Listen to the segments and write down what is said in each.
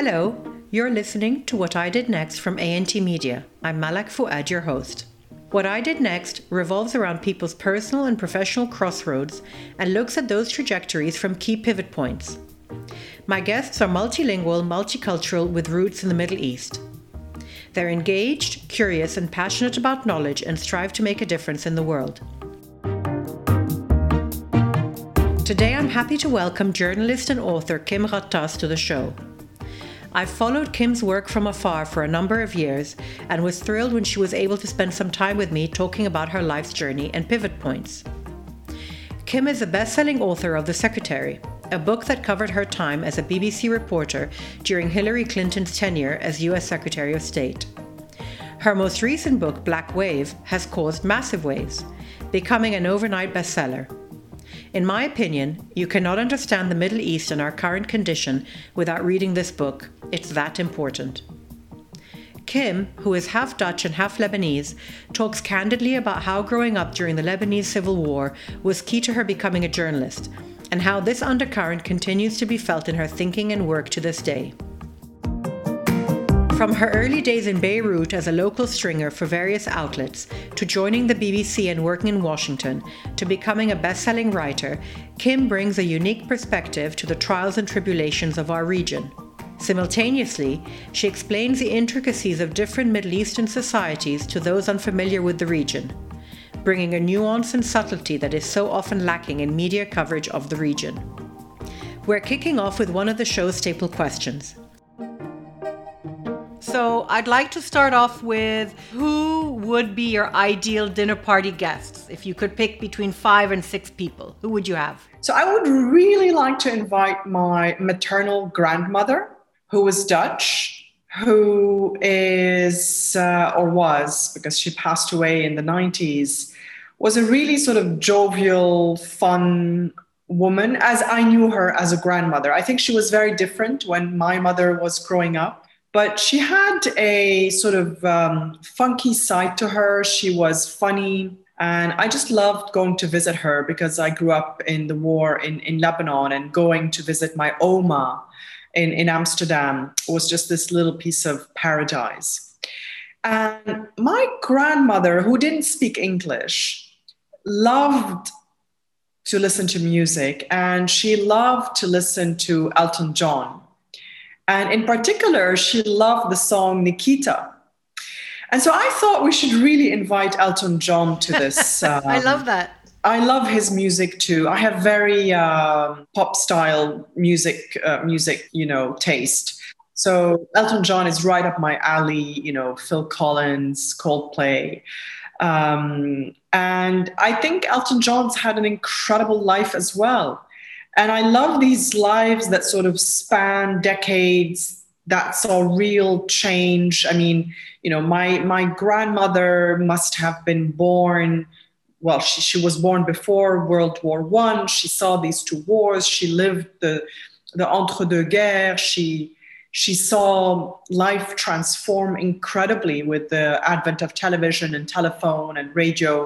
Hello, you're listening to What I Did Next from A&T Media. I'm Malak Fuad, your host. What I Did Next revolves around people's personal and professional crossroads and looks at those trajectories from key pivot points. My guests are multilingual, multicultural with roots in the Middle East. They're engaged, curious, and passionate about knowledge and strive to make a difference in the world. Today, I'm happy to welcome journalist and author Kim Ghattas to the show. I've followed Kim's work from afar for a number of years and was thrilled when she was able to spend some time with me talking about her life's journey and pivot points. Kim is a best-selling author of The Secretary, a book that covered her time as a BBC reporter during Hillary Clinton's tenure as US Secretary of State. Her most recent book, Black Wave, has caused massive waves, becoming an overnight bestseller. In my opinion, you cannot understand the Middle East and our current condition without reading this book. It's that important. Kim, who is half Dutch and half Lebanese, talks candidly about how growing up during the Lebanese Civil War was key to her becoming a journalist, and how this undercurrent continues to be felt in her thinking and work to this day. From her early days in Beirut as a local stringer for various outlets, to joining the BBC and working in Washington, to becoming a best-selling writer, Kim brings a unique perspective to the trials and tribulations of our region. Simultaneously, she explains the intricacies of different Middle Eastern societies to those unfamiliar with the region, bringing a nuance and subtlety that is so often lacking in media coverage of the region. We're kicking off with one of the show's staple questions. So I'd like to start off with, who would be your ideal dinner party guests? If you could pick between 5 and 6 people, who would you have? So I would really like to invite my maternal grandmother, who was Dutch, who is, or was, because she passed away in the 90s, was a really sort of jovial, fun woman, as I knew her as a grandmother. I think she was very different when my mother was growing up. But she had a sort of funky side to her. She was funny. And I just loved going to visit her because I grew up in the war in Lebanon, and going to visit my Oma in Amsterdam was just this little piece of paradise. And my grandmother, who didn't speak English, loved to listen to music, and she loved to listen to Elton John. And in particular, she loved the song Nikita. And so I thought we should really invite Elton John to this. I love that. I love his music too. I have very pop style music, taste. So Elton John is right up my alley, Phil Collins, Coldplay. And I think Elton John's had an incredible life as well. And I love these lives that sort of span decades, that saw real change. I mean, my grandmother must have been born, well, she was born before World War I. She saw these 2 wars. She lived the entre-deux-guerres. She saw life transform incredibly with the advent of television and telephone and radio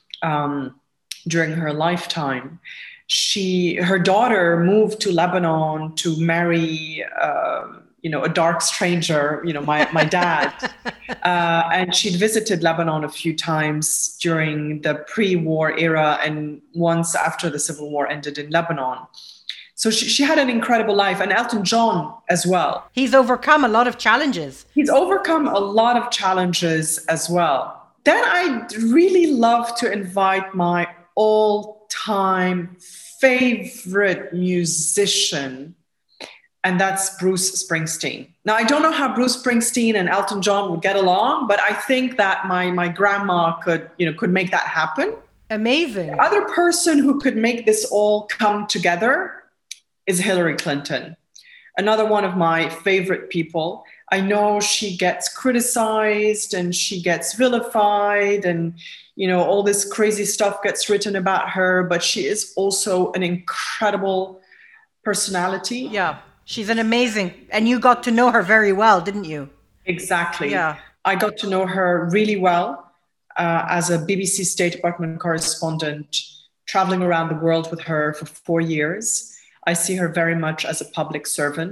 during her lifetime. Her daughter moved to Lebanon to marry, a dark stranger, my dad. And she'd visited Lebanon a few times during the pre-war era and once after the Civil War ended in Lebanon. So she had an incredible life, and Elton John as well. He's overcome a lot of challenges. He's overcome a lot of challenges as well. Then I'd really love to invite my all-time favorite musician, and that's Bruce Springsteen. Now, I don't know how Bruce Springsteen and Elton John would get along, but I think that my grandma could make that happen. Amazing. The other person who could make this all come together is Hillary Clinton, another one of my favorite people. I know she gets criticized and she gets vilified and, all this crazy stuff gets written about her, but she is also an incredible personality. Yeah, she's an amazing, and you got to know her very well, didn't you? Exactly. Yeah. I got to know her really well as a BBC State Department correspondent, traveling around the world with her for 4 years. I see her very much as a public servant.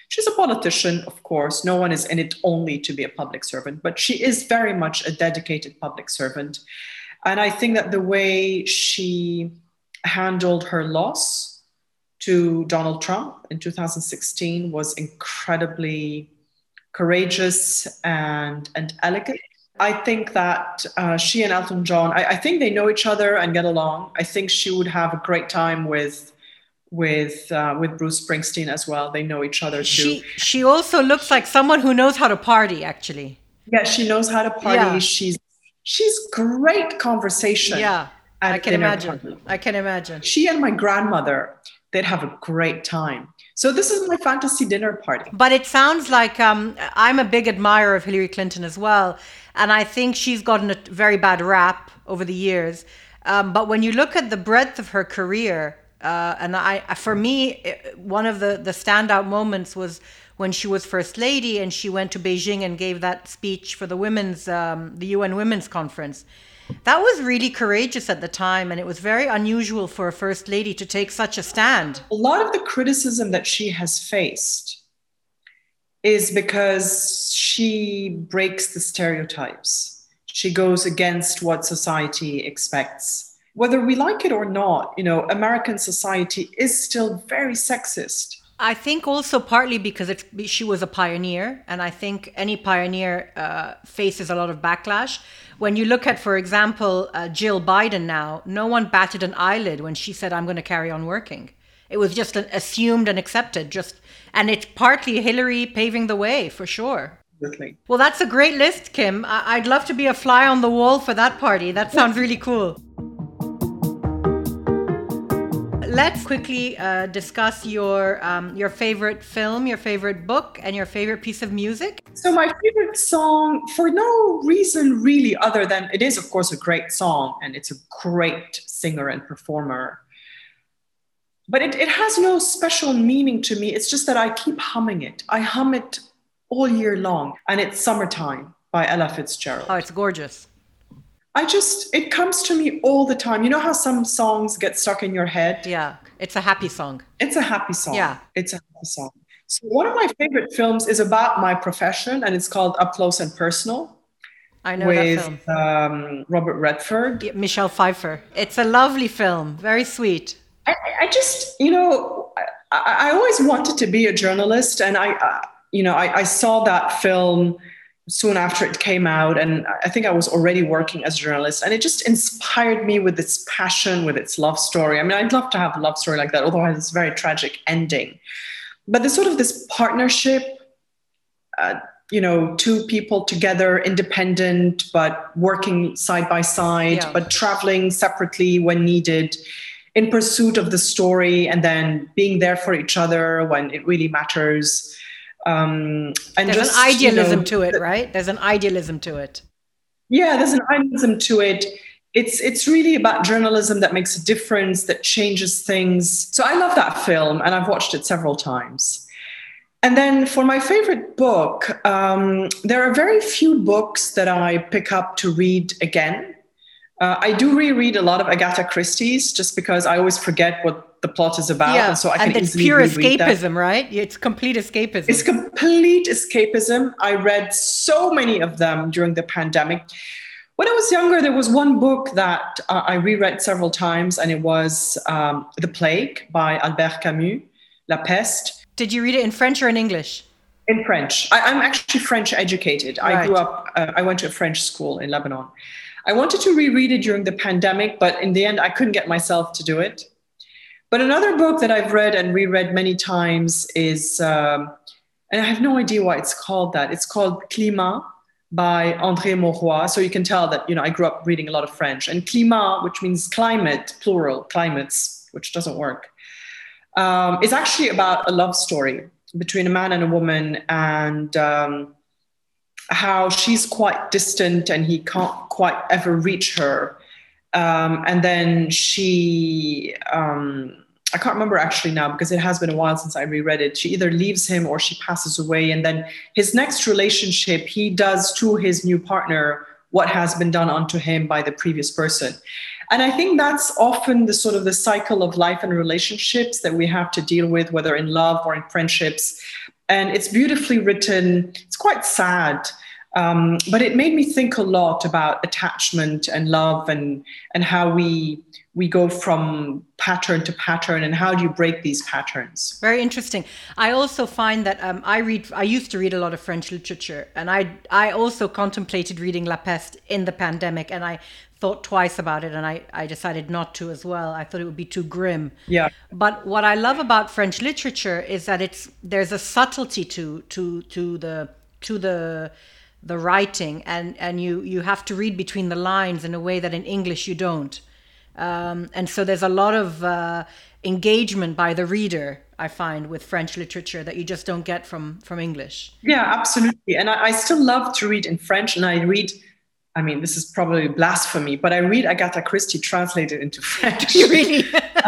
She's a politician, of course. No one is in it only to be a public servant, but she is very much a dedicated public servant. And I think that the way she handled her loss to Donald Trump in 2016 was incredibly courageous and elegant. I think that she and Elton John, I think they know each other and get along. I think she would have a great time with Bruce Springsteen as well. They know each other too. She also looks like someone who knows how to party, actually. Yeah, she knows how to party. Yeah. She's great conversation. Yeah, I can imagine. I can imagine. She and my grandmother, they'd have a great time. So this is my fantasy dinner party. But it sounds like I'm a big admirer of Hillary Clinton as well. And I think she's gotten a very bad rap over the years. But when you look at the breadth of her career, for me, one of the standout moments was when she was First Lady and she went to Beijing and gave that speech for the UN Women's Conference. That was really courageous at the time, and it was very unusual for a First Lady to take such a stand. A lot of the criticism that she has faced is because she breaks the stereotypes. She goes against what society expects. Whether we like it or not, American society is still very sexist. I think also partly because she was a pioneer, and I think any pioneer faces a lot of backlash. When you look at, for example, Jill Biden now, no one batted an eyelid when she said, I'm going to carry on working. It was just assumed and accepted. And it's partly Hillary paving the way, for sure. Absolutely. Well, that's a great list, Kim. I'd love to be a fly on the wall for that party. That sounds really cool. Let's quickly discuss your favorite film, your favorite book, and your favorite piece of music. So my favorite song, for no reason really other than it is, of course, a great song and it's a great singer and performer. But it has no special meaning to me. It's just that I keep humming it. I hum it all year long. And it's Summertime by Ella Fitzgerald. Oh, it's gorgeous. It comes to me all the time. You know how some songs get stuck in your head? Yeah, it's a happy song. It's a happy song. Yeah. It's a happy song. So one of my favorite films is about my profession, and it's called Up Close and Personal. I know that film. With Robert Redford. Yeah, Michelle Pfeiffer. It's a lovely film. Very sweet. I just, I always wanted to be a journalist, and I saw that film soon after it came out, and I think I was already working as a journalist, and it just inspired me with its passion, with its love story. I mean, I'd love to have a love story like that, although it has a very tragic ending. But there's sort of this partnership, two people together, independent, but working side by side, but traveling separately when needed, in pursuit of the story, and then being there for each other when it really matters. And there's an idealism to it, right? There's an idealism to it. Yeah, there's an idealism to it. It's really about journalism that makes a difference, that changes things. So I love that film, and I've watched it several times. And then for my favorite book, there are very few books that I pick up to read again. I do reread a lot of Agatha Christie's just because I always forget what the plot is about. Yeah, and so I can it's pure escapism, right? It's complete escapism. It's complete escapism. I read so many of them during the pandemic. When I was younger, there was one book that I reread several times, and it was The Plague by Albert Camus, La Peste. Did you read it in French or in English? In French. I'm actually French educated. Right. I grew up, I went to a French school in Lebanon. I wanted to reread it during the pandemic, but in the end, I couldn't get myself to do it. But another book that I've read and reread many times is, and I have no idea why it's called that. It's called Climat by André Maurois. So you can tell that, I grew up reading a lot of French. And climat, which means climate, plural, climates, which doesn't work, is actually about a love story between a man and a woman, and how she's quite distant and he can't quite ever reach her. And then she, I can't remember actually now because it has been a while since I reread it. She either leaves him or she passes away. And then his next relationship, he does to his new partner what has been done unto him by the previous person. And I think that's often the sort of the cycle of life and relationships that we have to deal with, whether in love or in friendships. And it's beautifully written. It's quite sad. But it made me think a lot about attachment and love and how we go from pattern to pattern, and how do you break these patterns? Very interesting. I also find that I used to read a lot of French literature, and I also contemplated reading La Peste in the pandemic, and I thought twice about it, and I decided not to as well. I thought it would be too grim. Yeah. But what I love about French literature is that there's a subtlety to the writing, and you have to read between the lines in a way that in English you don't. And so there's a lot of engagement by the reader, I find, with French literature that you just don't get from English. Yeah, absolutely. And I still love to read in French, and I mean, this is probably blasphemy, but I read Agatha Christie translated into French. Really?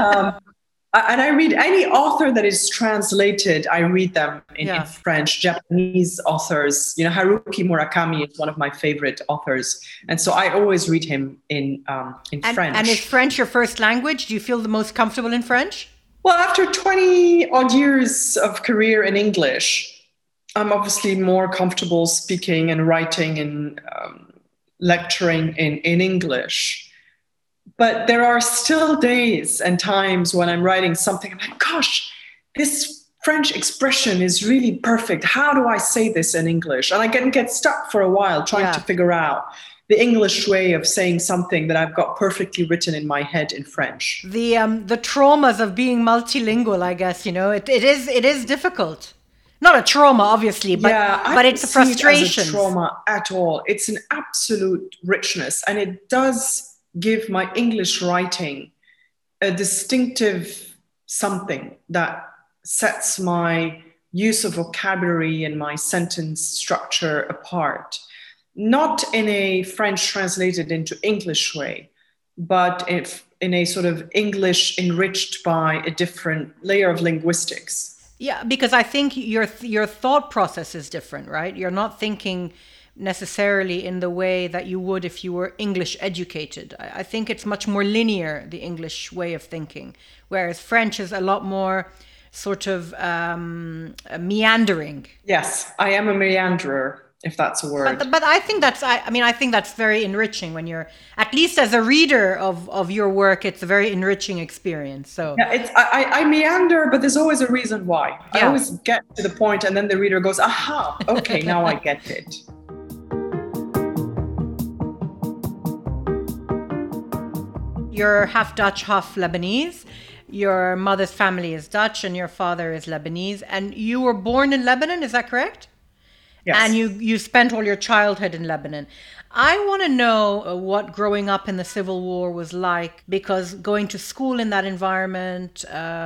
And I read any author that is translated, I read them in French. Japanese authors, Haruki Murakami is one of my favorite authors. And so I always read him in French. And is French your first language? Do you feel the most comfortable in French? Well, after 20 odd years of career in English, I'm obviously more comfortable speaking and writing and lecturing in English. But there are still days and times when I'm writing something, I'm like, gosh, this French expression is really perfect. How do I say this in English? And I can get stuck for a while trying to figure out the English way of saying something that I've got perfectly written in my head in French. The traumas of being multilingual, I guess, it is difficult. Not a trauma, obviously, but it's a frustration. It as a trauma at all. It's an absolute richness, and it does give my English writing a distinctive something that sets my use of vocabulary and my sentence structure apart. Not in a French translated into English way, but in a sort of English enriched by a different layer of linguistics. Yeah, because I think your thought process is different, right? You're not thinking necessarily in the way that you would if you were English educated. I think it's much more linear, the English way of thinking, whereas French is a lot more sort of meandering. Yes, I am a meanderer, if that's a word. But I think I think that's very enriching when you're, at least as a reader of your work, it's a very enriching experience. So yeah, I meander, but there's always a reason why. Yeah. I always get to the point, and then the reader goes, aha, okay, now I get it. You're half Dutch, half Lebanese. Your mother's family is Dutch and your father is Lebanese. And you were born in Lebanon, is that correct? Yes. And you spent all your childhood in Lebanon. I want to know what growing up in the Civil War was like, because going to school in that environment,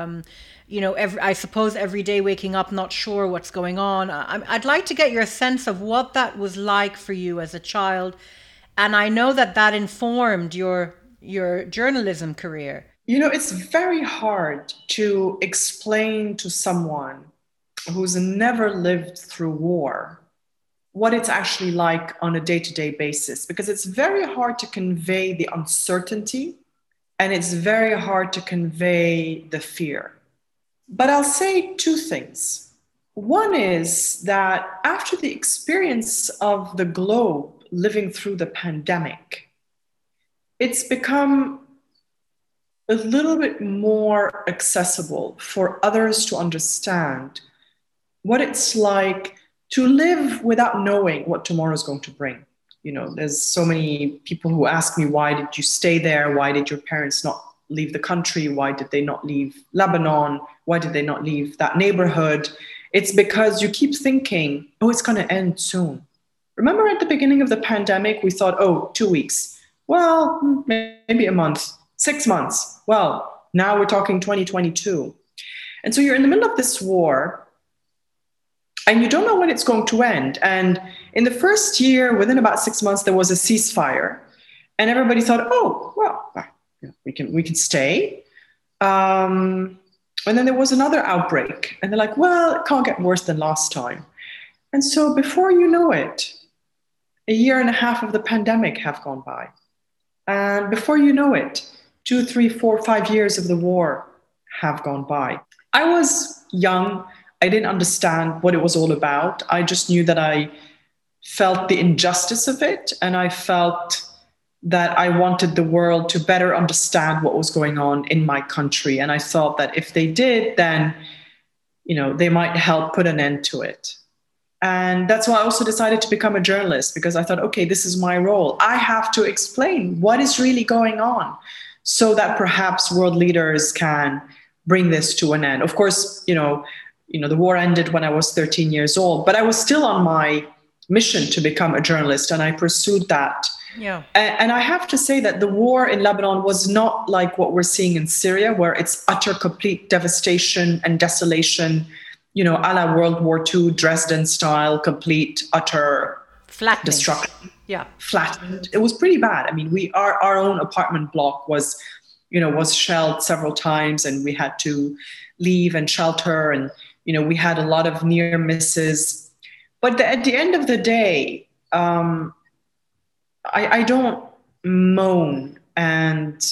I suppose every day waking up not sure what's going on. I'd like to get your sense of what that was like for you as a child. And I know that informed your journalism career. It's very hard to explain to someone who's never lived through war what it's actually like on a day-to-day basis, because it's very hard to convey the uncertainty and it's very hard to convey the fear. But I'll say two things. One is that after the experience of the globe living through the pandemic, it's become a little bit more accessible for others to understand what it's like to live without knowing what tomorrow is going to bring. There's so many people who ask me, why did you stay there? Why did your parents not leave the country? Why did they not leave Lebanon? Why did they not leave that neighborhood? It's because you keep thinking, oh, it's going to end soon. Remember at the beginning of the pandemic, we thought, 2 weeks. Well, maybe a month, 6 months. Well, now we're talking 2022. And so you're in the middle of this war and you don't know when it's going to end. And in the first year, within about 6 months, there was a ceasefire and everybody thought, oh, well, we can stay. And then there was another outbreak and they're like, well, it can't get worse than last time. And so before you know it, a year and a half of the pandemic have gone by. And before you know it, 2, 3, 4, 5 years of the war have gone by. I was young. I didn't understand what it was all about. I just knew that I felt the injustice of it, and I felt that I wanted the world to better understand what was going on in my country. And I thought that if they did, then, they might help put an end to it. And that's why I also decided to become a journalist, because I thought, okay, this is my role. I have to explain what is really going on so that perhaps world leaders can bring this to an end. Of course, the war ended when I was 13 years old, but I was still on my mission to become a journalist, and I pursued that. Yeah. And I have to say that the war in Lebanon was not like what we're seeing in Syria, where it's utter, complete devastation and desolation, a la World War II, Dresden style, complete, utter flattening. Destruction. Yeah. Flattened. It was pretty bad. I mean, our own apartment block was shelled several times, and we had to leave and shelter, and, we had a lot of near misses. But at the end of the day, I don't moan and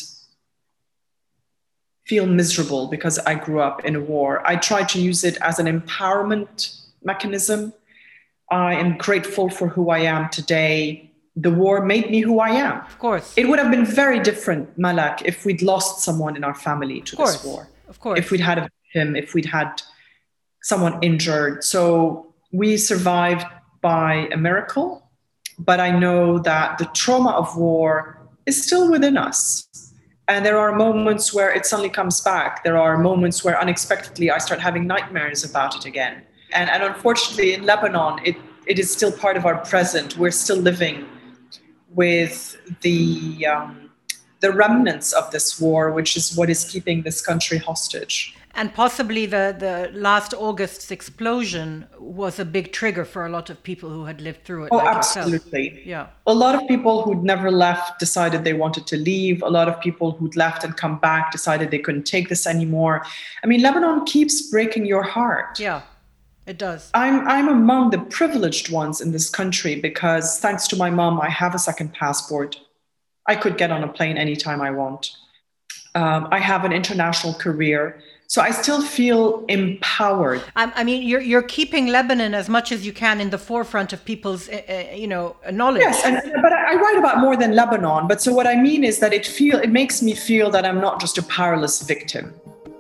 feel miserable because I grew up in a war. I try to use it as an empowerment mechanism. I am grateful for who I am today. The war made me who I am. Of course. It would have been very different, Malak, if we'd lost someone in our family to this war. Of course. If we'd had a victim, if we'd had someone injured. So we survived by a miracle. But I know that the trauma of war is still within us. And there are moments where it suddenly comes back. There are moments where unexpectedly I start having nightmares about it again. And unfortunately in Lebanon, it is still part of our present. We're still living with the remnants of this war, which is what is keeping this country hostage. And possibly the last August's explosion was a big trigger for a lot of people who had lived through it. Oh, like absolutely. Yourself. Yeah. A lot of people who'd never left decided they wanted to leave. A lot of people who'd left and come back decided they couldn't take this anymore. I mean, Lebanon keeps breaking your heart. Yeah, it does. I'm among the privileged ones in this country because thanks to my mom, I have a second passport. I could get on a plane anytime I want. I have an international career. So I still feel empowered. I mean, you're keeping Lebanon as much as you can in the forefront of people's, knowledge. Yes, but I write about more than Lebanon. But so what I mean is that it makes me feel that I'm not just a powerless victim.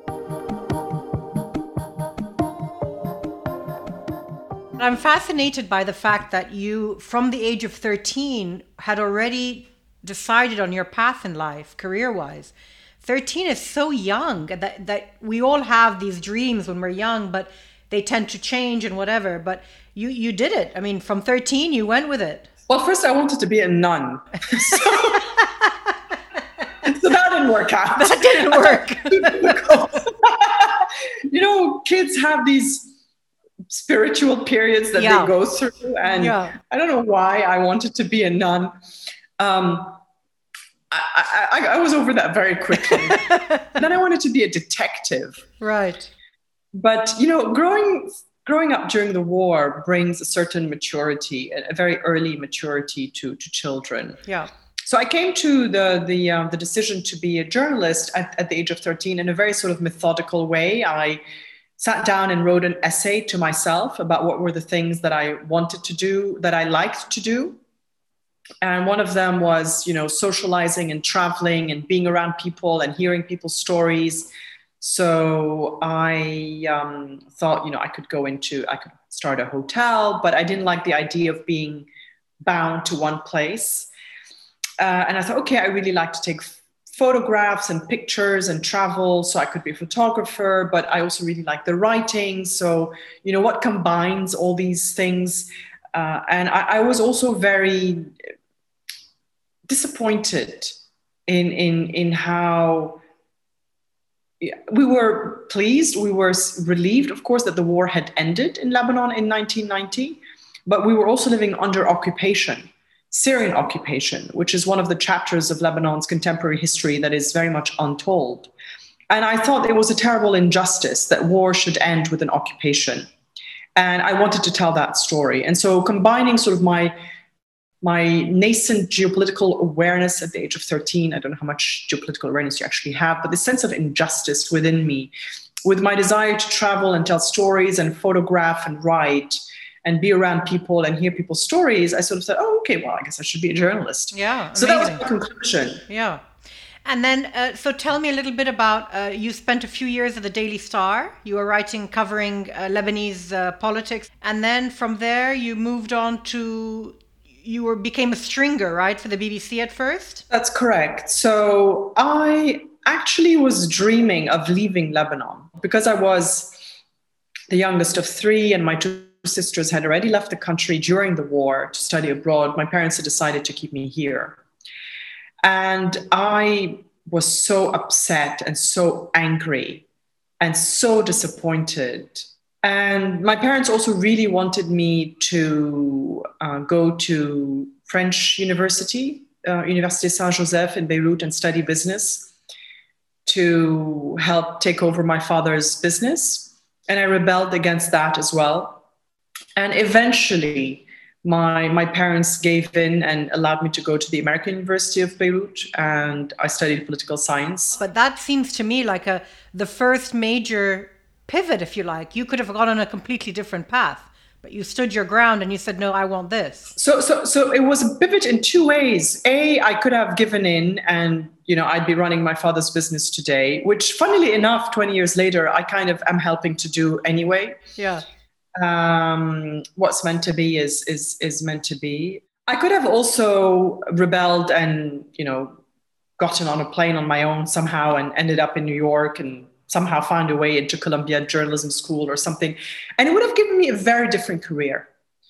I'm fascinated by the fact that you, from the age of 13, had already decided on your path in life, career-wise. 13 is so young that we all have these dreams when we're young, but they tend to change and whatever. But you did it. I mean, from 13, you went with it. Well, first I wanted to be a nun. So that didn't work out. That didn't work. Kids have these spiritual periods that they go through. And I don't know why I wanted to be a nun. I was over that very quickly. Then I wanted to be a detective. Right. But, growing up during the war brings a certain maturity, a very early maturity to children. Yeah. So I came to the decision to be a journalist at the age of 13 in a very sort of methodical way. I sat down and wrote an essay to myself about what were the things that I wanted to do, that I liked to do. And one of them was, socializing and traveling and being around people and hearing people's stories. So I thought, I could start a hotel, but I didn't like the idea of being bound to one place. And I thought, okay, I really like to take photographs and pictures and travel. So I could be a photographer, but I also really like the writing. So, what combines all these things? And I was also very disappointed in how we were pleased, we were relieved, of course, that the war had ended in Lebanon in 1990, but we were also living under occupation, Syrian occupation, which is one of the chapters of Lebanon's contemporary history that is very much untold. And I thought it was a terrible injustice that war should end with an occupation. And I wanted to tell that story. And so combining sort of my nascent geopolitical awareness at the age of 13, I don't know how much geopolitical awareness you actually have, but the sense of injustice within me with my desire to travel and tell stories and photograph and write and be around people and hear people's stories, I sort of said, oh, okay, well, I guess I should be a journalist. Yeah, so that was amazing. my conclusion. Yeah. And then, so tell me a little bit about, you spent a few years at the Daily Star. You were writing, covering Lebanese politics. And then from there, you moved on to, became a stringer, right, for the BBC at first? That's correct. So I actually was dreaming of leaving Lebanon because I was the youngest of three, and my two sisters had already left the country during the war to study abroad. My parents had decided to keep me here. And I was so upset and so angry and so disappointed. And my parents also really wanted me to go to French University, Université Saint-Joseph in Beirut, and study business to help take over my father's business. And I rebelled against that as well. And eventually, my parents gave in and allowed me to go to the American University of Beirut, and I studied political science. But that seems to me like the first major pivot, if you like. You could have gone on a completely different path, but you stood your ground and you said, no, I want this. So it was a pivot in two ways. A, I could have given in and, I'd be running my father's business today, which funnily enough, 20 years later, I kind of am helping to do anyway. Yeah. What's meant to be is meant to be. I could have also rebelled and, gotten on a plane on my own somehow and ended up in New York and somehow found a way into Columbia Journalism School or something. And it would have given me a very different career.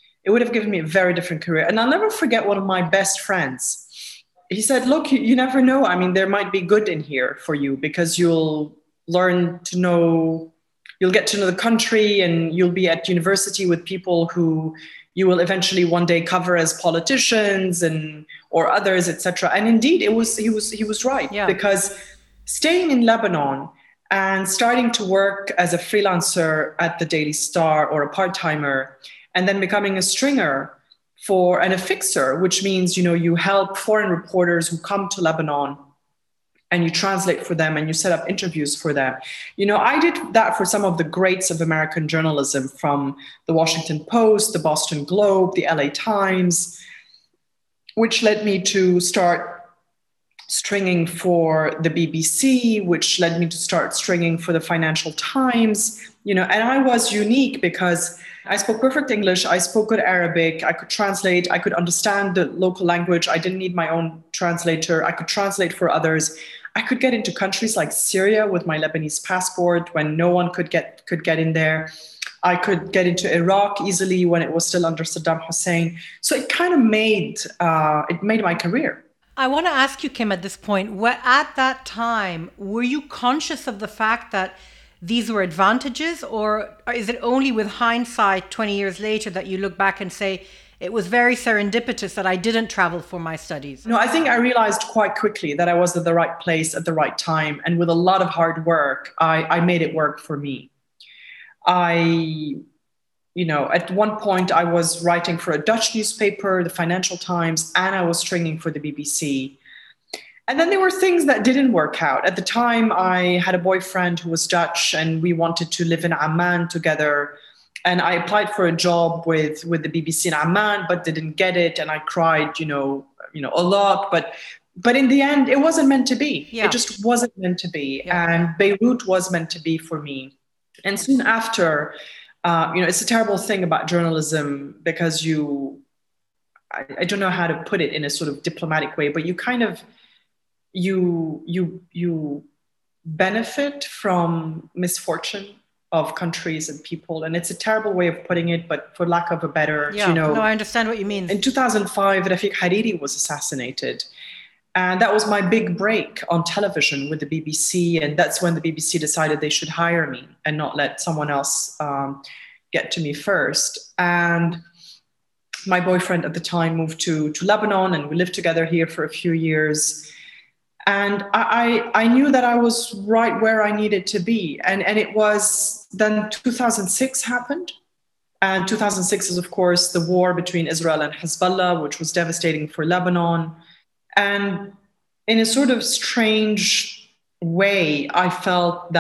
And I'll never forget one of my best friends. He said, look, you never know. I mean, there might be good in here for you because you'll get to know the country, and you'll be at university with people who you will eventually one day cover as politicians or others, etc. And indeed, he was right. Yeah. Because staying in Lebanon and starting to work as a freelancer at the Daily Star or a part-timer, and then becoming a stringer and a fixer, which means, you help foreign reporters who come to Lebanon and you translate for them and you set up interviews for them. I did that for some of the greats of American journalism, from the Washington Post, the Boston Globe, the LA Times, which led me to start stringing for the BBC, which led me to start stringing for the Financial Times, and I was unique because I spoke perfect English, I spoke good Arabic, I could translate, I could understand the local language, I didn't need my own translator, I could translate for others. I could get into countries like Syria with my Lebanese passport when no one could get in there. I could get into Iraq easily when it was still under Saddam Hussein. So it kind of made my career. I want to ask you, Kim, at this point, at that time, were you conscious of the fact that these were advantages, or is it only with hindsight 20 years later that you look back and say, it was very serendipitous that I didn't travel for my studies? No, I think I realized quite quickly that I was at the right place at the right time. And with a lot of hard work, I made it work for me. At one point I was writing for a Dutch newspaper, the Financial Times, and I was stringing for the BBC. And then there were things that didn't work out. At the time, I had a boyfriend who was Dutch, and we wanted to live in Amman together. And I applied for a job with the BBC in Amman, but didn't get it. And I cried, a lot. But in the end, it wasn't meant to be. Yeah. It just wasn't meant to be. Yeah. And Beirut was meant to be for me. And soon after, it's a terrible thing about journalism because I don't know how to put it in a sort of diplomatic way, but you kind of, you benefit from misfortune of countries and people. And it's a terrible way of putting it, but for lack of a better, No, I understand what you mean. In 2005, Rafiq Hariri was assassinated. And that was my big break on television with the BBC. And that's when the BBC decided they should hire me and not let someone else get to me first. And my boyfriend at the time moved to Lebanon, and we lived together here for a few years. And I knew that I was right where I needed to be. And it was then 2006 happened. And 2006 is, of course, the war between Israel and Hezbollah, which was devastating for Lebanon. And in a sort of strange way, I felt that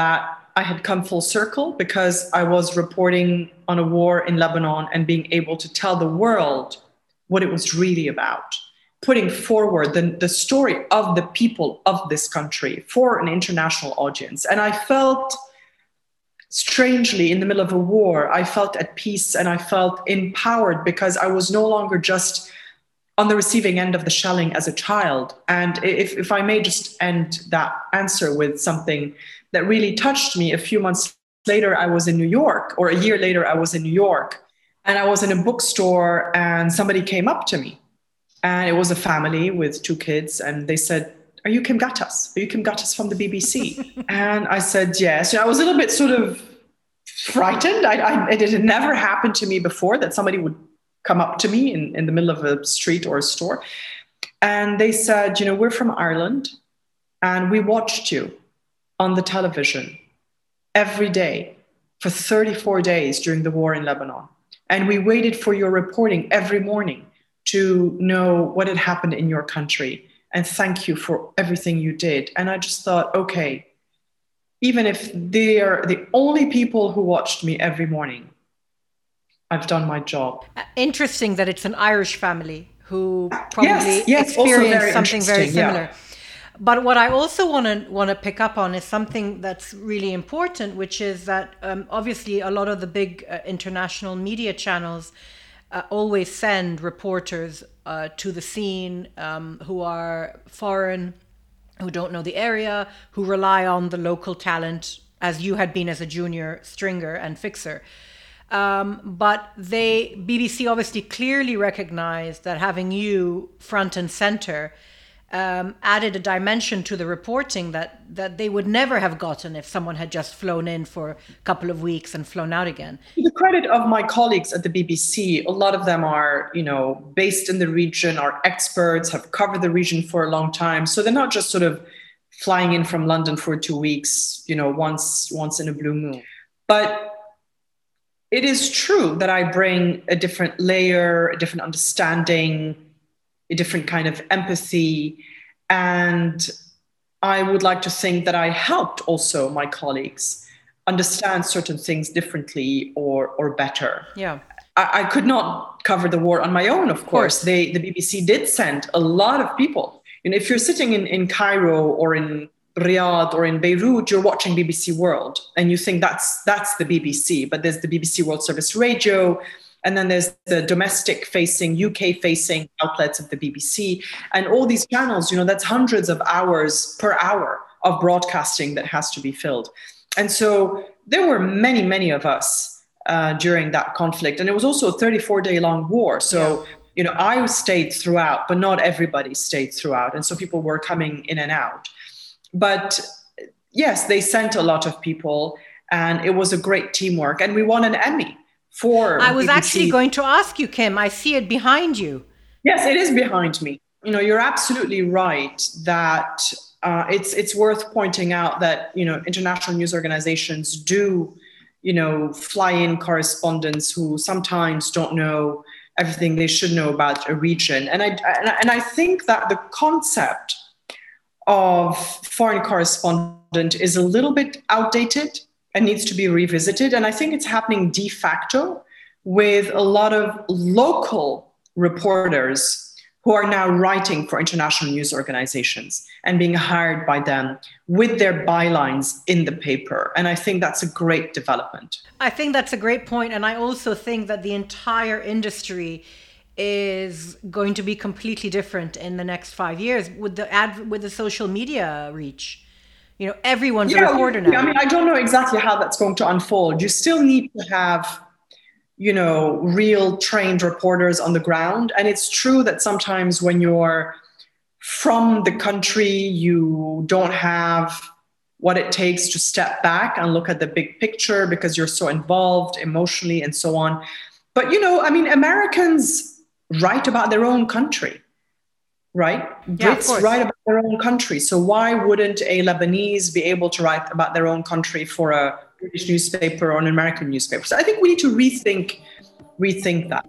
I had come full circle because I was reporting on a war in Lebanon and being able to tell the world what it was really about, putting forward the story of the people of this country for an international audience. And I felt, strangely, in the middle of a war, I felt at peace and I felt empowered because I was no longer just on the receiving end of the shelling as a child. And if I may just end that answer with something that really touched me, a few months later, I was in New York, or a year later, I was in New York, and I was in a bookstore and somebody came up to me, and it was a family with 2 kids, and they said, "Are you Kim Gattas? Are you Kim Gattas from the BBC?" And I said, yes. I was a little bit sort of frightened. It had never happened to me before that somebody would come up to me in the middle of a street or a store. And they said, "We're from Ireland and we watched you on the television every day for 34 days during the war in Lebanon. And we waited for your reporting every morning to know what had happened in your country. And thank you for everything you did." And I just thought, okay, even if they are the only people who watched me every morning, I've done my job. Interesting that it's an Irish family who probably yes, experienced something very similar. Yeah. But what I also want to pick up on is something that's really important, which is that obviously a lot of the big international media channels always send reporters to the scene who are foreign, who don't know the area, who rely on the local talent, as you had been as a junior stringer and fixer. But BBC obviously clearly recognized that having you front and center added a dimension to the reporting that they would never have gotten if someone had just flown in for a couple of weeks and flown out again. To the credit of my colleagues at the BBC, a lot of them are, based in the region, are experts, have covered the region for a long time. So they're not just sort of flying in from London for 2 weeks, once in a blue moon. But it is true that I bring a different layer, a different understanding, a different kind of empathy. And I would like to think that I helped also my colleagues understand certain things differently or better. Yeah. I could not cover the war on my own, of course. The BBC did send a lot of people. If you're sitting in Cairo or in Riyadh or in Beirut, you're watching BBC World and you think that's the BBC, but there's the BBC World Service Radio, and then there's the domestic facing, UK facing outlets of the BBC, and all these channels, that's hundreds of hours per hour of broadcasting that has to be filled. And so there were many, many of us during that conflict. And it was also a 34-day long war. So, I stayed throughout, but not everybody stayed throughout. And so people were coming in and out. But yes, they sent a lot of people and it was a great teamwork. And we won an Emmy for I was BBC. actually going to ask you, Kim, I see it behind you. Yes, it is behind me. You're absolutely right that it's worth pointing out that, international news organizations do, fly in correspondents who sometimes don't know everything they should know about a region. And I think that the concept of foreign correspondent is a little bit outdated and needs to be revisited. And I think it's happening de facto with a lot of local reporters who are now writing for international news organizations and being hired by them with their bylines in the paper. And I think that's a great development. I think that's a great point. And I also think that the entire industry is going to be completely different in the next 5 years with the social media reach. Everyone's a reporter now. I mean, I don't know exactly how that's going to unfold. You still need to have, real trained reporters on the ground. And it's true that sometimes when you're from the country, you don't have what it takes to step back and look at the big picture because you're so involved emotionally and so on. But, Americans write about their own country, right? Yeah, Brits write about their own country. So why wouldn't a Lebanese be able to write about their own country for a British newspaper or an American newspaper? So I think we need to rethink that.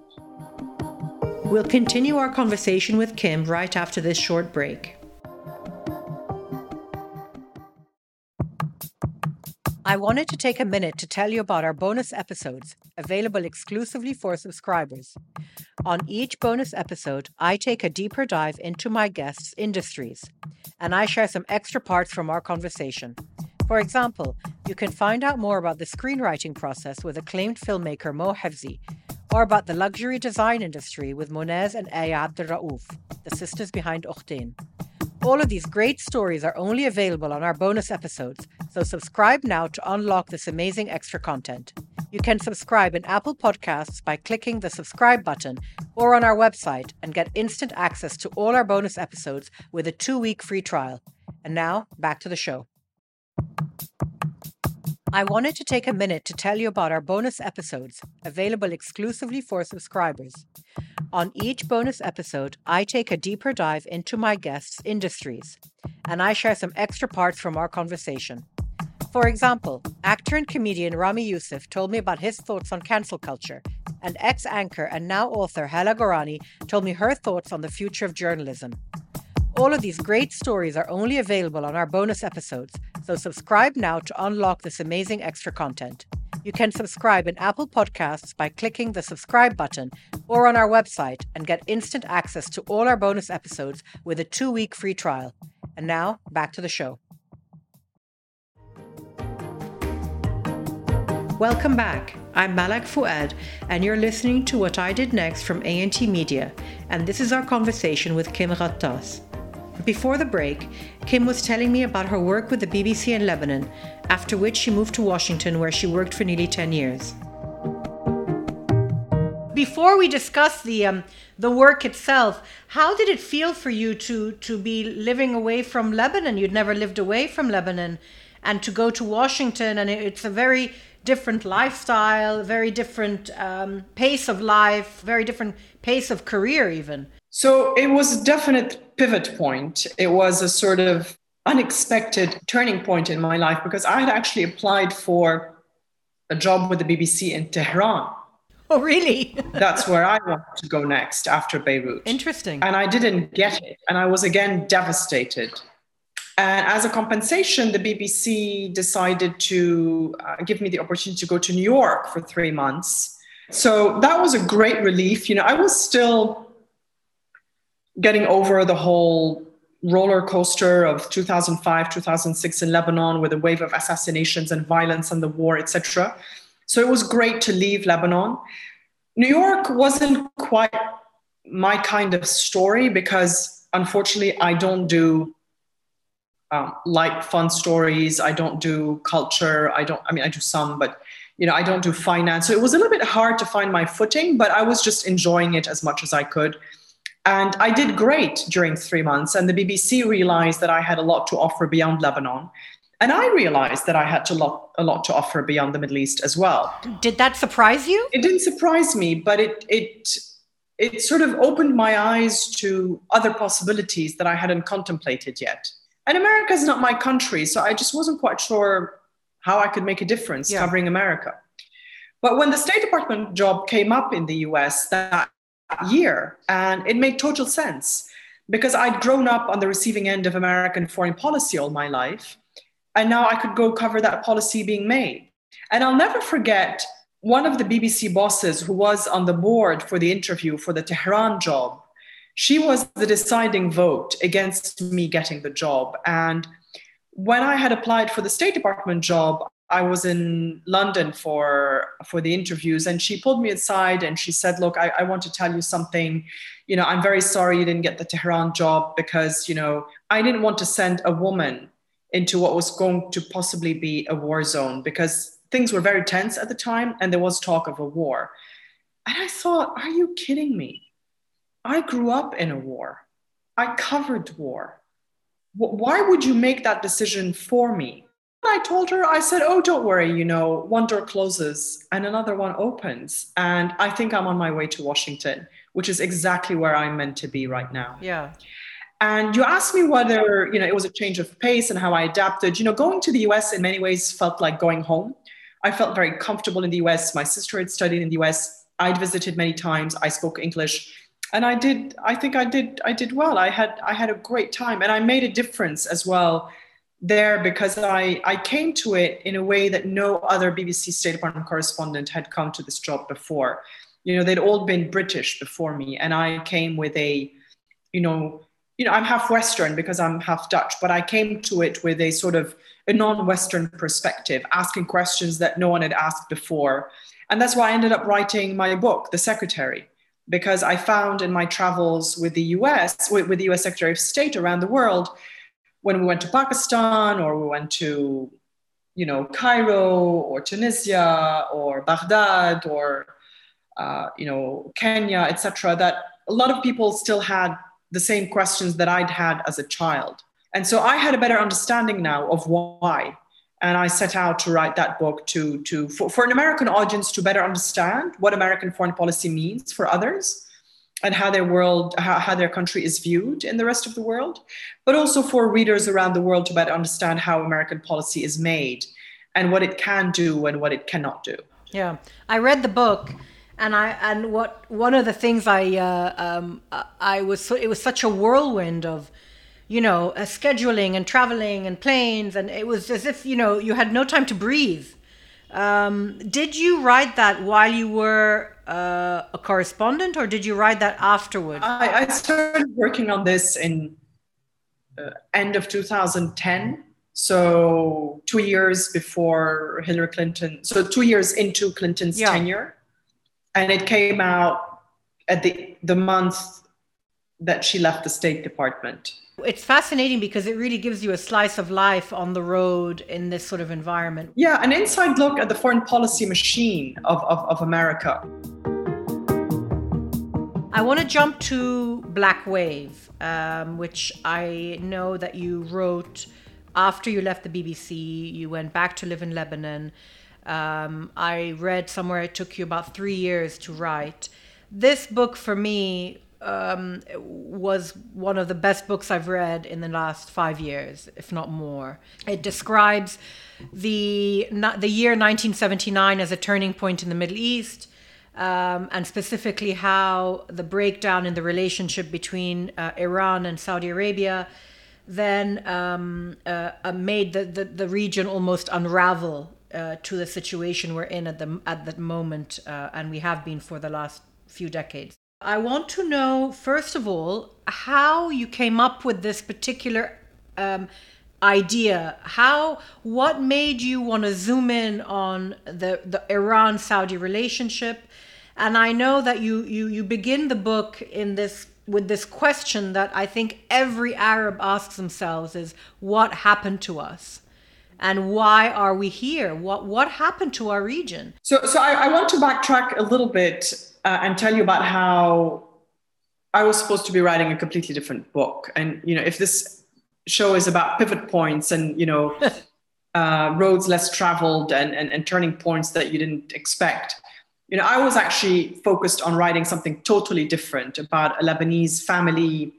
We'll continue our conversation with Kim right after this short break. I wanted to take a minute to tell you about our bonus episodes, available exclusively for subscribers. On each bonus episode, I take a deeper dive into my guests' industries, and I share some extra parts from our conversation. For example, you can find out more about the screenwriting process with acclaimed filmmaker Mo Hevzi, or about the luxury design industry with Monez and Aya Abdelraouf, the sisters behind Octane. All of these great stories are only available on our bonus episodes, so subscribe now to unlock this amazing extra content. You can subscribe in Apple Podcasts by clicking the subscribe button or on our website and get instant access to all our bonus episodes with a 2-week free trial. And now, back to the show. I wanted to take a minute to tell you about our bonus episodes, available exclusively for subscribers. On each bonus episode, I take a deeper dive into my guests' industries, and I share some extra parts from our conversation. For example, actor and comedian Rami Youssef told me about his thoughts on cancel culture, and ex-anchor and now author Hala Gorani told me her thoughts on the future of journalism. All of these great stories are only available on our bonus episodes, so subscribe now to unlock this amazing extra content. You can subscribe in Apple Podcasts by clicking the subscribe button or on our website and get instant access to all our bonus episodes with a 2-week free trial. And now, back to the show. Welcome back. I'm Malak Fouad, and you're listening to What I Did Next from A&T Media, and this is our conversation with Kim Ghattas. Before the break, Kim was telling me about her work with the BBC in Lebanon, after which she moved to Washington, where she worked for nearly 10 years. Before we discuss the work itself, how did it feel for you to be living away from Lebanon? You'd never lived away from Lebanon, and to go to Washington, and it's a very different lifestyle, very different pace of life, very different pace of career even. So it was a definite pivot point. It was a sort of unexpected turning point in my life because I had actually applied for a job with the BBC in Tehran. Oh, really? That's where I wanted to go next after Beirut. Interesting. And I didn't get it. And I was again devastated. And as a compensation, the BBC decided to give me the opportunity to go to New York for 3 months. So that was a great relief. You know, I was still getting over the whole roller coaster of 2005, 2006 in Lebanon with a wave of assassinations and violence and the war, etc. So it was great to leave Lebanon. New York wasn't quite my kind of story because, unfortunately, I don't do light, fun stories. I don't do culture. I do some, but I don't do finance. So it was a little bit hard to find my footing, but I was just enjoying it as much as I could. And I did great during 3 months. And the BBC realized that I had a lot to offer beyond Lebanon. And I realized that I had a lot to offer beyond the Middle East as well. Did that surprise you? It didn't surprise me, but it sort of opened my eyes to other possibilities that I hadn't contemplated yet. And America is not my country, so I just wasn't quite sure how I could make a difference covering America. But when the State Department job came up in the US that year, and it made total sense because I'd grown up on the receiving end of American foreign policy all my life. And now I could go cover that policy being made. And I'll never forget one of the BBC bosses who was on the board for the interview for the Tehran job. She was the deciding vote against me getting the job. And when I had applied for the State Department job, I was in London for the interviews, and she pulled me aside and she said, look, I want to tell you something. I'm very sorry you didn't get the Tehran job because, I didn't want to send a woman into what was going to possibly be a war zone because things were very tense at the time and there was talk of a war. And I thought, are you kidding me? I grew up in a war. I covered war. Why would you make that decision for me? I told her, I said, oh, don't worry, one door closes and another one opens. And I think I'm on my way to Washington, which is exactly where I'm meant to be right now. Yeah. And you asked me whether, it was a change of pace and how I adapted. Going to the US in many ways felt like going home. I felt very comfortable in the US. My sister had studied in the US. I'd visited many times. I spoke English. And I think I did well. I had a great time. And I made a difference as well there because I came to it in a way that no other BBC State Department correspondent had come to this job before. They'd all been British before me, and I came with I'm half Western because I'm half Dutch, but I came to it with a sort of a non-Western perspective, asking questions that no one had asked before. And that's why I ended up writing my book, The Secretary, because I found in my travels with the US, with the US Secretary of State around the world, when we went to Pakistan or we went to, Cairo or Tunisia or Baghdad or, Kenya, etc., that a lot of people still had the same questions that I'd had as a child. And so I had a better understanding now of why. And I set out to write that book for an American audience to better understand what American foreign policy means for others and how their country is viewed in the rest of the world, but also for readers around the world to better understand how American policy is made and what it can do and what it cannot do. Yeah, I read the book, and one of the things it was such a whirlwind of, scheduling and traveling and planes, and it was as if you had no time to breathe. Did you write that while you were a correspondent, or did you write that afterwards? I started working on this in end of 2010, so 2 years before Hillary Clinton, so 2 years into Clinton's tenure, and it came out at the month that she left the State Department. It's fascinating because it really gives you a slice of life on the road in this sort of environment. Yeah, an inside look at the foreign policy machine of America. I want to jump to Black Wave, which I know that you wrote after you left the BBC. You went back to live in Lebanon. I read somewhere it took you about 3 years to write. This book for me was one of the best books I've read in the last 5 years, if not more. It describes the year 1979 as a turning point in the Middle East, and specifically how the breakdown in the relationship between Iran and Saudi Arabia then made the region almost unravel to the situation we're in at that moment, and we have been for the last few decades. I want to know, first of all, how you came up with this particular idea. What made you want to zoom in on the Iran-Saudi relationship? And I know that you begin the book with this question that I think every Arab asks themselves is, what happened to us? And why are we here? What happened to our region? So I want to backtrack a little bit and tell you about how I was supposed to be writing a completely different book. And, if this show is about pivot points and, roads less traveled and turning points that you didn't expect, I was actually focused on writing something totally different about a Lebanese family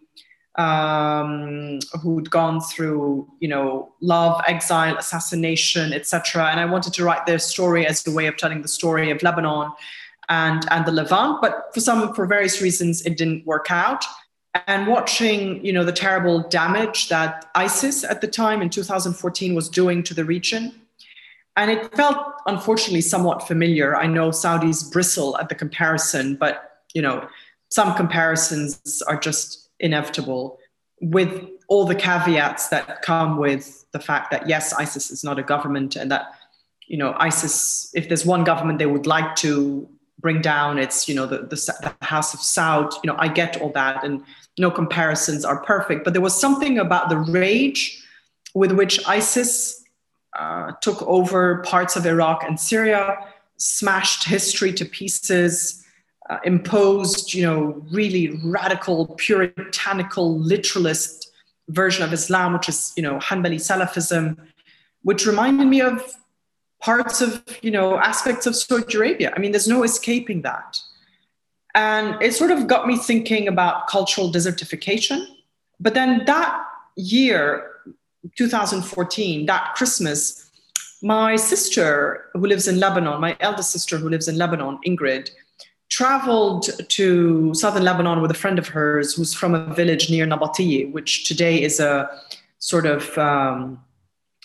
who'd gone through, love, exile, assassination, etc. And I wanted to write their story as a way of telling the story of Lebanon and the Levant, but for various reasons, it didn't work out. And watching, the terrible damage that ISIS at the time in 2014 was doing to the region. And it felt, unfortunately, somewhat familiar. I know Saudis bristle at the comparison, but, some comparisons are just inevitable, with all the caveats that come with the fact that, yes, ISIS is not a government, and that, ISIS, if there's one government they would like to bring down, it's, the House of Saud. I get all that, and no comparisons are perfect. But there was something about the rage with which ISIS took over parts of Iraq and Syria, smashed history to pieces, imposed, really radical, puritanical, literalist version of Islam, which is, Hanbali Salafism, which reminded me of parts of, aspects of Saudi Arabia. I mean, there's no escaping that. And it sort of got me thinking about cultural desertification. But then that year, 2014, that Christmas, my sister who lives in Lebanon, my eldest sister who lives in Lebanon, Ingrid, traveled to southern Lebanon with a friend of hers who's from a village near Nabatieh, which today is a sort of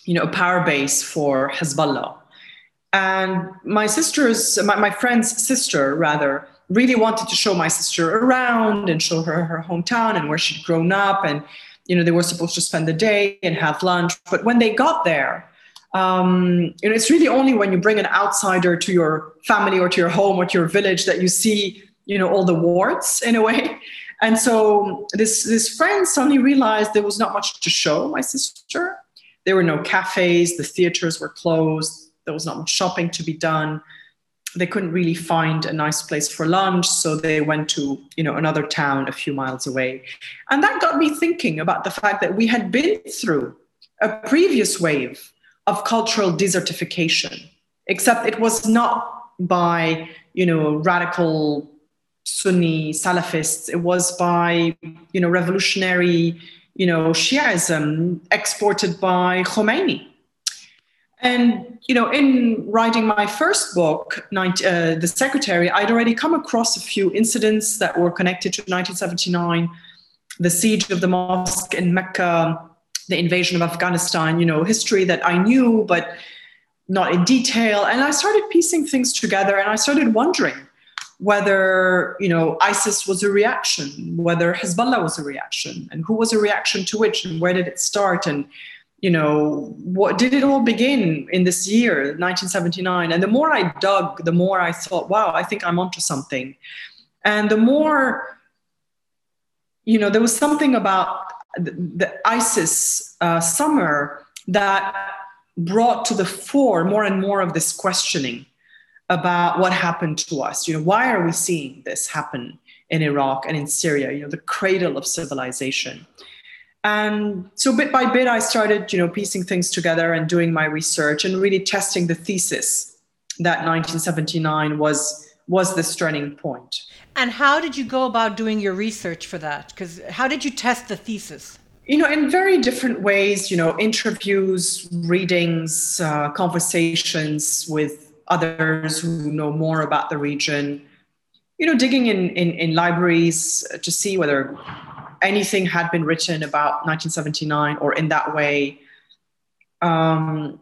a power base for Hezbollah. And my friend's sister, rather, really wanted to show my sister around and show her her hometown and where she'd grown up. And, they were supposed to spend the day and have lunch. But when they got there, it's really only when you bring an outsider to your family or to your home or to your village that you see, all the warts in a way. And so this friend suddenly realized there was not much to show my sister. There were no cafes, the theaters were closed, there was not much shopping to be done. They couldn't really find a nice place for lunch, so they went to, another town a few miles away. And that got me thinking about the fact that we had been through a previous wave of cultural desertification, except it was not by, radical Sunni Salafists. It was by, revolutionary, Shiaism exported by Khomeini. And, in writing my first book, The Secretary, I'd already come across a few incidents that were connected to 1979, the siege of the mosque in Mecca, the invasion of Afghanistan, history that I knew, but not in detail. And I started piecing things together, and I started wondering whether, ISIS was a reaction, whether Hezbollah was a reaction, and who was a reaction to which, and where did it start? And, what did it all begin in this year, 1979? And the more I dug, the more I thought, wow, I think I'm onto something. And the more, there was something about the ISIS summer that brought to the fore more and more of this questioning about what happened to us. Why are we seeing this happen in Iraq and in Syria, the cradle of civilization? And so bit by bit, I started, piecing things together and doing my research and really testing the thesis that 1979 was this turning point. And how did you go about doing your research for that? Because how did you test the thesis? In very different ways, interviews, readings, conversations with others who know more about the region, digging in libraries to see whether anything had been written about 1979 or in that way. The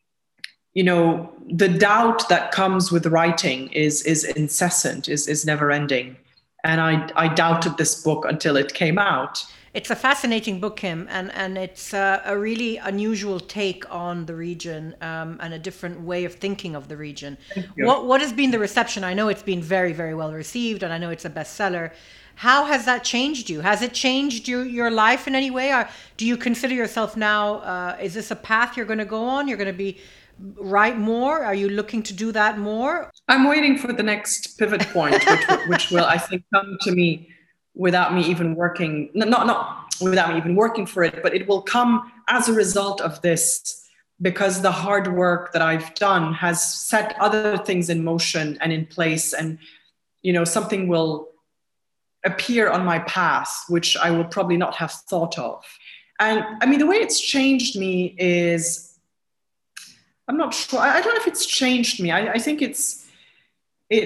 doubt that comes with writing is incessant, is never ending. And I doubted this book until it came out. It's a fascinating book, Kim, and it's a really unusual take on the region and a different way of thinking of the region. What has been the reception? I know it's been very, very well received, and I know it's a bestseller. How has that changed you? Has it changed your life in any way? Or do you consider yourself now, is this a path you're going to go on? You're going to write more? Are you looking to do that more? I'm waiting for the next pivot point, which will, I think, come to me without me even working, not without me even working for it, but it will come as a result of this, because the hard work that I've done has set other things in motion and in place, and something will appear on my path which I will probably not have thought of. And I mean, the way it's changed me is, I'm not sure, I don't know if it's changed me. I think it's been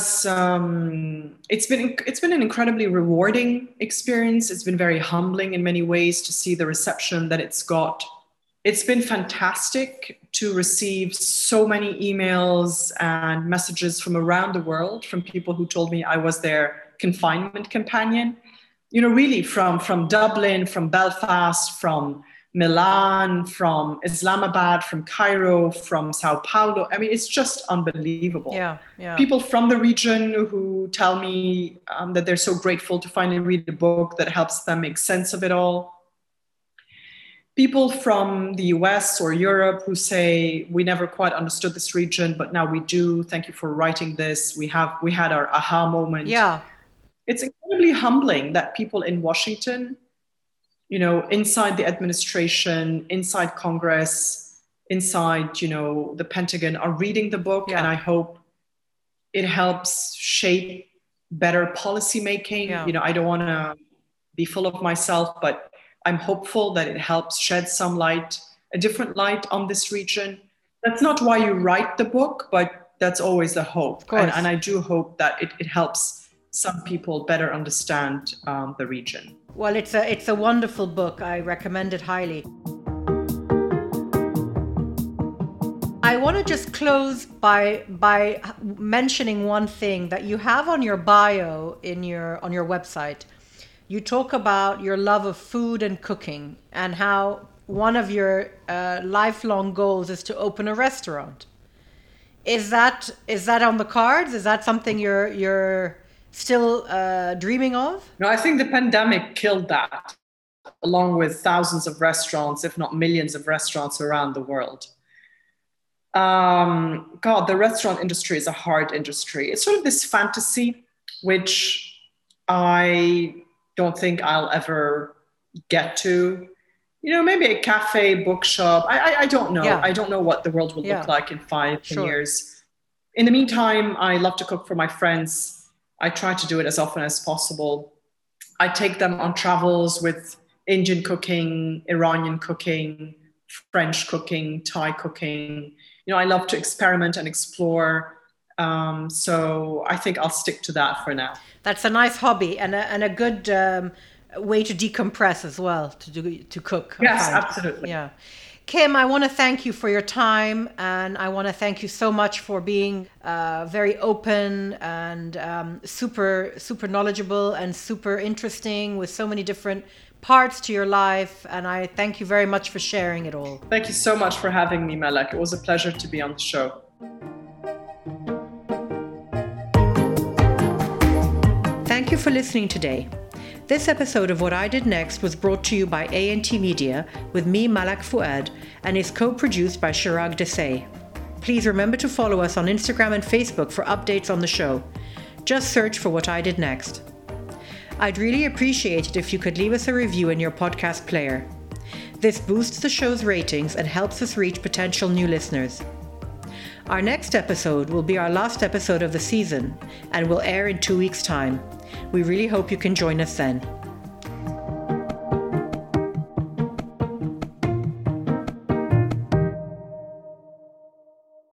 an incredibly rewarding experience. It's been very humbling in many ways to see the reception that it's got. It's been fantastic to receive so many emails and messages from around the world, from people who told me I was their confinement companion, really from Dublin, from Belfast, from Milan, from Islamabad, from Cairo, from Sao Paulo. I mean, it's just unbelievable. Yeah. People from the region who tell me that they're so grateful to finally read a book that helps them make sense of it all. People from the US or Europe who say, we never quite understood this region, but now we do. Thank you for writing this. We had our aha moment. Yeah. It's incredibly humbling that people in Washington, inside the administration, inside Congress, inside, the Pentagon are reading the book. Yeah. And I hope it helps shape better policymaking. Yeah. I don't want to be full of myself, but I'm hopeful that it helps shed some light, a different light on this region. That's not why you write the book, but that's always the hope. And I do hope that it helps some people better understand the region. Well, it's a wonderful book. I recommend it highly. I want to just close by mentioning one thing that you have on your bio on your website. You talk about your love of food and cooking and how one of your lifelong goals is to open a restaurant. Is that on the cards? Is that something you're still dreaming of? No, I think the pandemic killed that, along with thousands of restaurants, if not millions of restaurants around the world. God, the restaurant industry is a hard industry. It's sort of this fantasy, which I don't think I'll ever get to. You know, maybe a cafe, bookshop. I don't know. Yeah. I don't know what the world will look like in 5 Sure. years. In the meantime, I love to cook for my friends. I try to do it as often as possible. I take them on travels with Indian cooking, Iranian cooking, French cooking, Thai cooking. You know, I love to experiment and explore. So I think I'll stick to that for now. That's a nice hobby and a good way to decompress as well, to cook. Yes, absolutely. Yeah. Kim, I want to thank you for your time, and I want to thank you so much for being very open and super knowledgeable and super interesting with so many different parts to your life. And I thank you very much for sharing it all. Thank you so much for having me, Melek. It was a pleasure to be on the show. Thank you for listening today. This episode of What I Did Next was brought to you by ANT Media with me, Malak Fuad, and is co-produced by Chirag Desai. Please remember to follow us on Instagram and Facebook for updates on the show. Just search for What I Did Next. I'd really appreciate it if you could leave us a review in your podcast player. This boosts the show's ratings and helps us reach potential new listeners. Our next episode will be our last episode of the season and will air in 2 weeks' time. We really hope you can join us then.